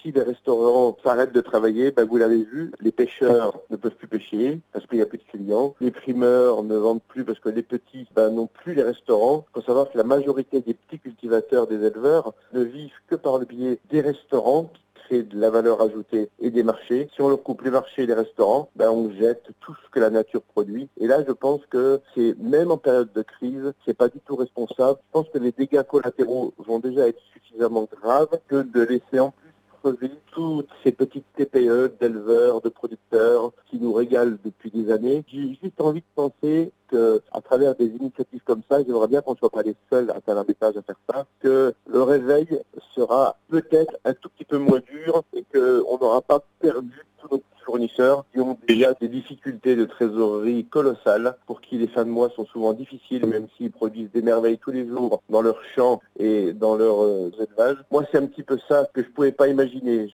si les restaurants s'arrêtent de travailler, vous l'avez vu, les pêcheurs ne peuvent plus pêcher parce qu'il n'y a plus de clients. Les primeurs ne vendent plus parce que les petits n'ont plus les restaurants. Il faut savoir que la majorité des petits cultivateurs, des éleveurs, ne vivent que par le biais des restaurants qui créent de la valeur ajoutée et des marchés. Si on leur coupe les marchés et les restaurants, on jette tout ce que la nature produit. Et là, je pense que c'est, même en période de crise, c'est pas du tout responsable. Je pense que les dégâts collatéraux vont déjà être suffisamment graves que de laisser en plus crever toutes ces petites TPE d'éleveurs, de producteurs qui nous régalent depuis des années. J'ai juste envie de penser que, à travers des initiatives comme ça, j'aimerais bien qu'on ne soit pas les seuls à faire un message à faire ça, que le réveil sera peut-être un tout petit peu moins dur et qu'on n'aura pas perdu tous nos fournisseurs qui ont déjà des difficultés de trésorerie colossales, pour qui les fins de mois sont souvent difficiles, même s'ils produisent des merveilles tous les jours dans leurs champs et dans leurs élevages. Moi, c'est un petit peu ça que je ne pouvais pas imaginer.